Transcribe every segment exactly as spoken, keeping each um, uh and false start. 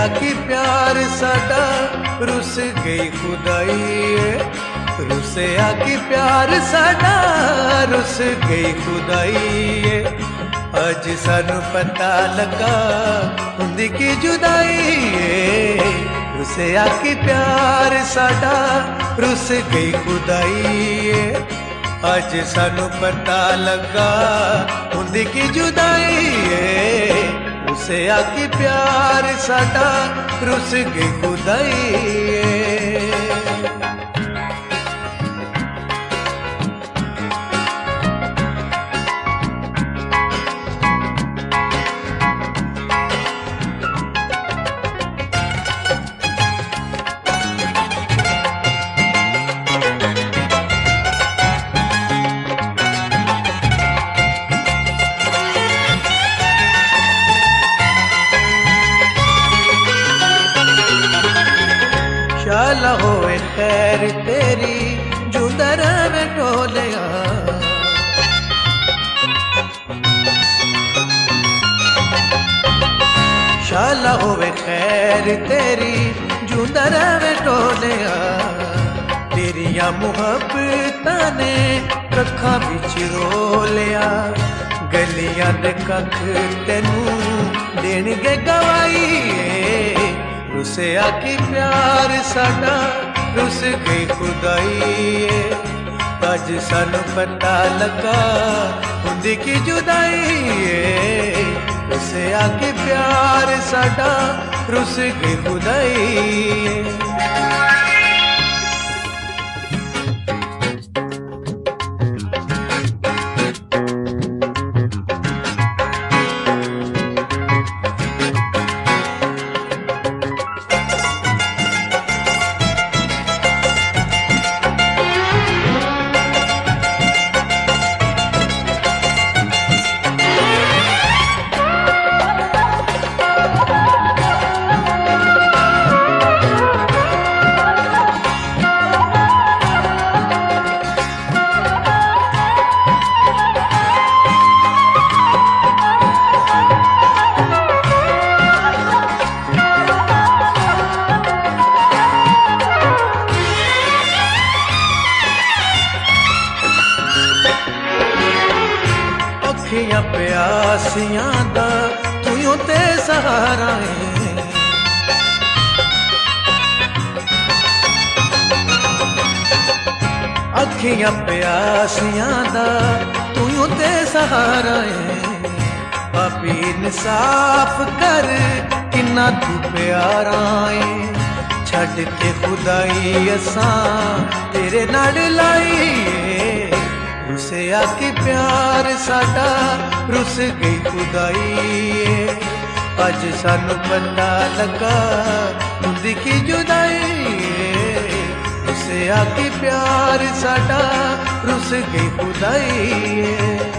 आखी प्यार साडा रुस गई खुदाई, रुसे आखी प्यार साडा रुस गई खुदाई। अज सानू पता लगा हुंदी की जुदाई, रुसे आखी प्यार साडा रुस गई खुदाई। अज सानू पता लगा हुंदी की जुदाई, रुसे आखी प्यार साडा रुस गई खुदाई। शाला होए खैर तेरी जुंदर में ढोलिया, शाला होए खैर तेरी जुंदर में ढोलिया। तेरिया मुहब्बतां ने कखां विच रोलिया, गलियां दे कख तैनू देणगे गवाई। रुसे आखी प्यार साडा रुस गई खुदाई, अज सानू पता लगा हुंदी की जुदाई। रुसे आखी प्यार साडा रुस गई खुदाई। अखियां प्यासियां दा तू ते सहारा है, अखियां प्यासियां दा तू ते सहारा है। पापी इंसाफ कर किन्ना तू प्यारा है, छड़ के खुदाई असां तेरे नाल लाई। रुसे आखी प्यार साडा रुस गई खुदाई, अज सानू पता लगा हुंदी की जुदाई। रुसे आखी प्यार साडा रुस गई खुदाई।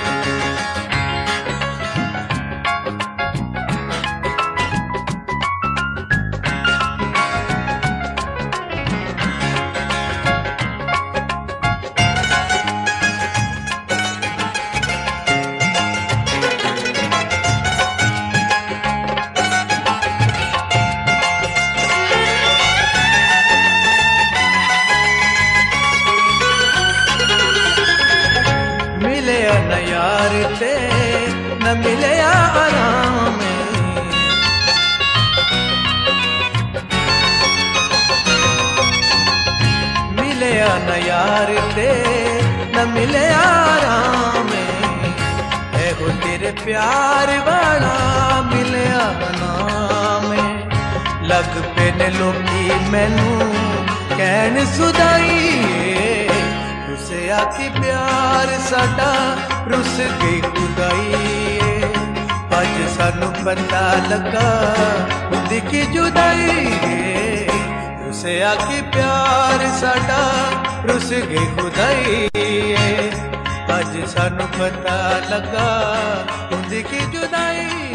न यार ते न मिले आराम, मिले न यार ते न मिले आराम। है हो तेरे प्यार वाला मिले नाम, लग पे ने लोकी मैनू कहन सुदाई। रुसे आखी प्यार साडा रुस गई खुदाई, अज सानू पता लगा हुंदी की जुदाई। रुसे आखी प्यार साडा रुस गई खुदाई, अज सानू पता लगा हुंदी की जुदाई।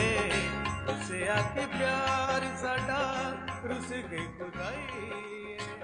रुसे आखी प्यार साडा रुस गई खुदाई।